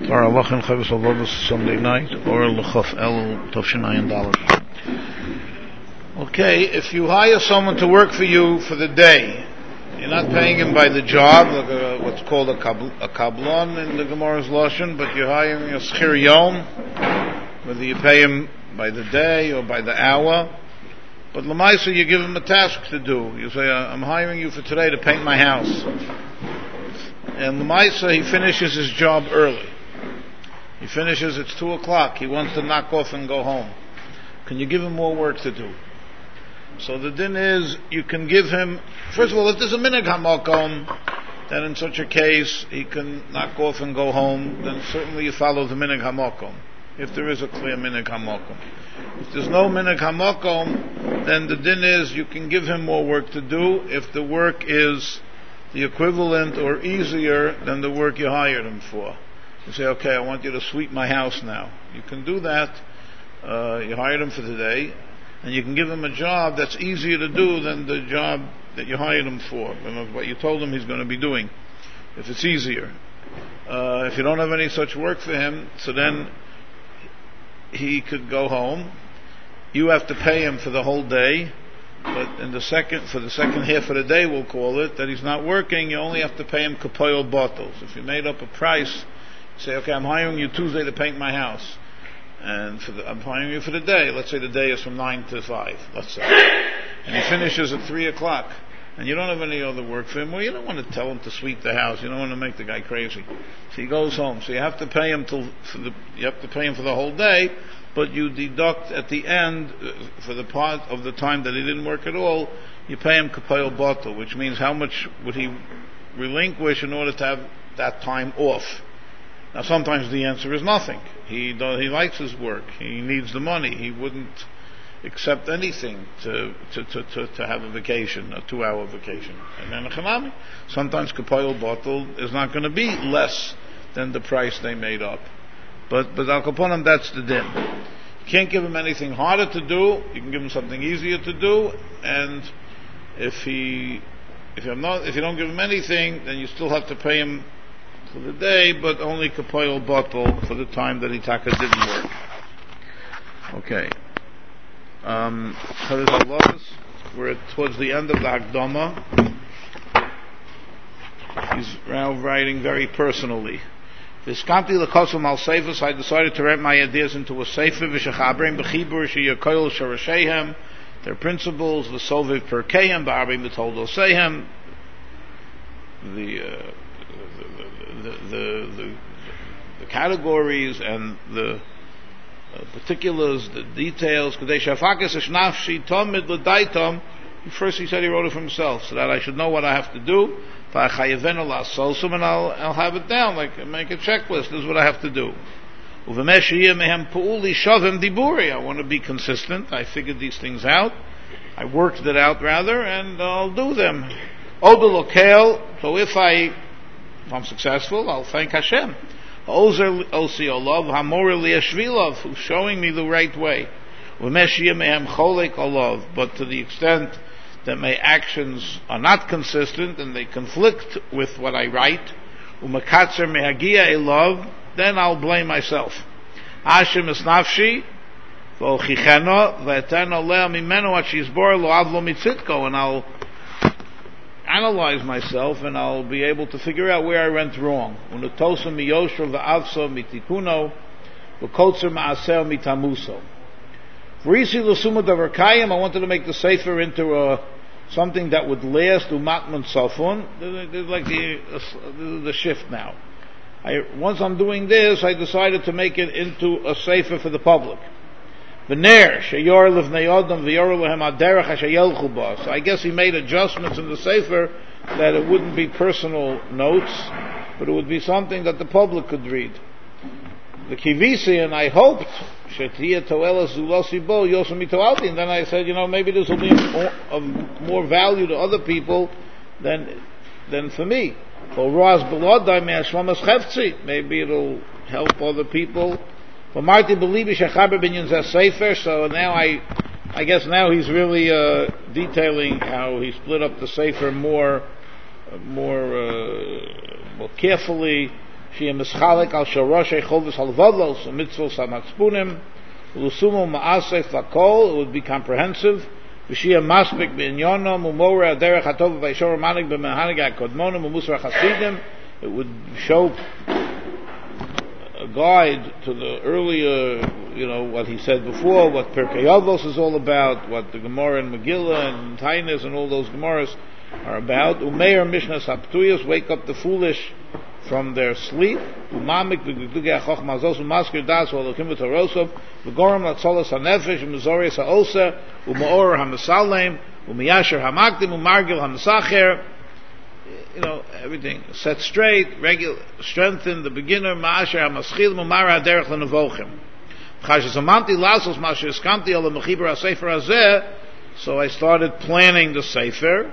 Or Avachin Chavis Avodas Sunday night, or L'Chof El Tovshinayin Dalet. Okay, if you hire someone to work for you for the day, you're not paying him by the job, like what's called a kablon in the Gemara's Lashon, but you're hiring a schir yom, whether you pay him by the day or by the hour. But Lamaisa, you give him a task to do. You say, I'm hiring you for today to paint my house. And Lamaisa, he finishes his job early. He finishes, it's 2 o'clock. He wants to knock off and go home. Can you give him more work to do? So the din is, you can give him, first of all, if there's a minhag hamakom, then in such a case, he can knock off and go home, then certainly you follow the minhag hamakom, if there is a clear minhag hamakom. If there's no minhag hamakom, then the din is, you can give him more work to do, if the work is the equivalent or easier than the work you hired him for. You say, okay, I want you to sweep my house now. You can do that. You hired him for the day, and you can give him a job that's easier to do than the job that you hired him for, what you told him he's going to be doing, if it's easier. If you don't have any such work for him, so then he could go home. You have to pay him for the whole day, but for the second half of the day, we'll call it, that he's not working, you only have to pay him kapoil bottles. If you made up a price, say, okay, I'm hiring you Tuesday to paint my house, and I'm hiring you for the day. Let's say the day is from 9 to 5, let's say. And he finishes at 3 o'clock, and you don't have any other work for him. Well, you don't want to tell him to sweep the house. You don't want to make the guy crazy. So he goes home. So you have to pay him for the whole day, but you deduct at the end, for the part of the time that he didn't work at all, you pay him kapoil bottle, which means how much would he relinquish in order to have that time off. Now sometimes the answer is nothing. He likes his work. He needs the money. He wouldn't accept anything to have a vacation, a 2-hour vacation. And then sometimes kapoil bottle is not going to be less than the price they made up. But al kaponim, that's the din. You can't give him anything harder to do. You can give him something easier to do. And if you don't give him anything, then you still have to pay him for the day, but only kapoil bottle for the time that Itaka didn't work. Okay. We're towards the end of the Hakdama. He's now writing very personally. Viskanti l'kosum al seifus, I decided to write my ideas into a sefer, v'shechabrim b'chibur sheyakoil sharashehem, their principles, v'soviv perkehem, ba'arbim b'toldosehem, the categories and the particulars, the details. First he said he wrote it for himself, so that I should know what I have to do. And I'll have it down, like make a checklist. This is what I have to do. I want to be consistent. I figured these things out. I worked it out rather, and I'll do them. So if I'm successful, I'll thank Hashem. Who's showing me the right way. But to the extent that my actions are not consistent and they conflict with what I write, then I'll blame myself. And I'll analyze myself, and I'll be able to figure out where I went wrong. I wanted to make the sefer into something that would last. Like the shift now. Once I'm doing this, I decided to make it into a sefer for the public. So I guess he made adjustments in the sefer that it wouldn't be personal notes, but it would be something that the public could read. The kivisi, and I hoped, and then I said, maybe this will be of more value to other people than for me. Maybe it'll help other people. For Marty Believe Sefer, so now I guess now he's really detailing how he split up the Sefer more carefully, Shia Mischalek al Shoroshe Chovos Halvados Mitzvos HaMatzpunim Ulusumo Ma'asef Lakol. It would be comprehensive. V'shia Maspik B'inyono Mumora Derech Hatov V'Yishor Manik B'Mehanig HaKodmonim U'Musar Chasidim. It would show a guide to the earlier, what he said before, what Pirkei Avos is all about, what the Gemara and Megillah and Tainis and all those Gemaras are about. Umeir Mishnah Saptuyas, wake up the foolish from their sleep. Umamik v'gdugei ha'chochma azos u'maskir das v'alokim v'torosov v'goram latzolos ha'nefesh v'mizorias ha'oser u'ma'or ha'mesalem u'miyasher ha'makdim u'margil ha'mesacher. Everything set straight, strengthen the beginner. Ma'asher ha'maschil u'mara ha'derech l'nevochim. Chashazamanti lasos ma'asher eskamti ala mechiber ha'sefer hazeh. So I started planning the sefer.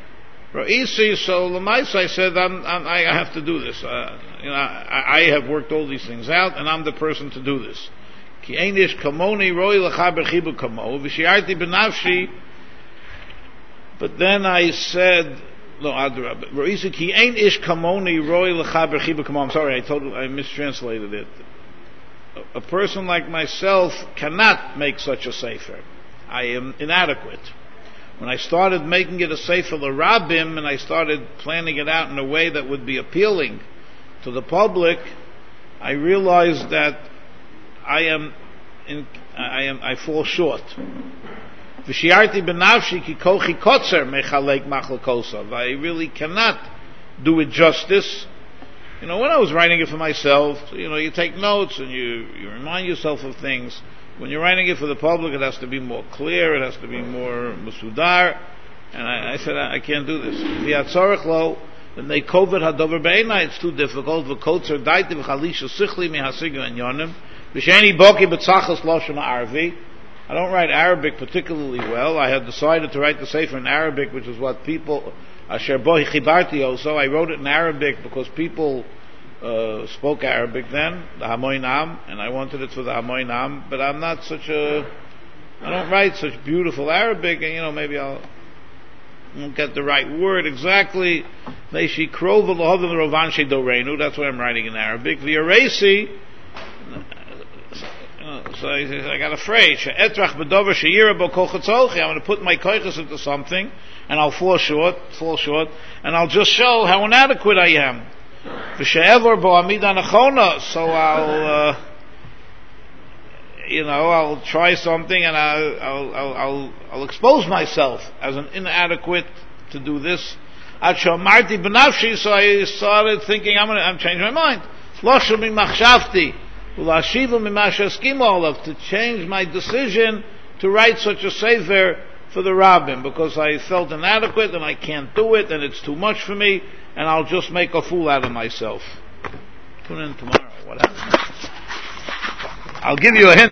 So Lamais, I said, I have to do this. I have worked all these things out, and I'm the person to do this. Ki einish kamoni roi l'chaber chibu kamo v'shiarti b'nafshi. But then I said, no, Roisi ki einish kamoni roi l'chaber chibu kamo. I'm sorry, I mistranslated it. A person like myself cannot make such a sefer. I am inadequate. When I started making it a sefer l'rabim, and I started planning it out in a way that would be appealing to the public, I realized that I fall short. V'shiarti b'nafshi ki kochi kotzer mechalek machal kosav. I really cannot do it justice. When I was writing it for myself, you take notes and you remind yourself of things. When you're writing it for the public, it has to be more clear, it has to be more musudar. And I said, I can't do this. V'yatzorech lo, and they kovet hadover be'ena, it's too difficult. V'kotzer daiti v'chalisha sichli mihasigu en yonim. V'sheni boki b'tzachas loshon Arabi. I don't write Arabic particularly well. I had decided to write the sefer in Arabic, which is what people, asher bohi chibarti also. I wrote it in Arabic because people spoke Arabic then, the Hamoinam, and I wanted it for the Hamoinam, but I don't write such beautiful Arabic, and maybe I won't get the right word exactly. That's why I'm writing in Arabic. The Arasi, so I got afraid. I'm going to put my koiches into something, and I'll fall short, and I'll just show how inadequate I am. So I'll try something, and I'll expose myself as an inadequate to do this. So I started thinking, I'm changing my mind. To change my decision to write such a sefer for the rabbim, because I felt inadequate and I can't do it and it's too much for me, and I'll just make a fool out of myself. Tune in tomorrow. What happens? I'll give you a hint.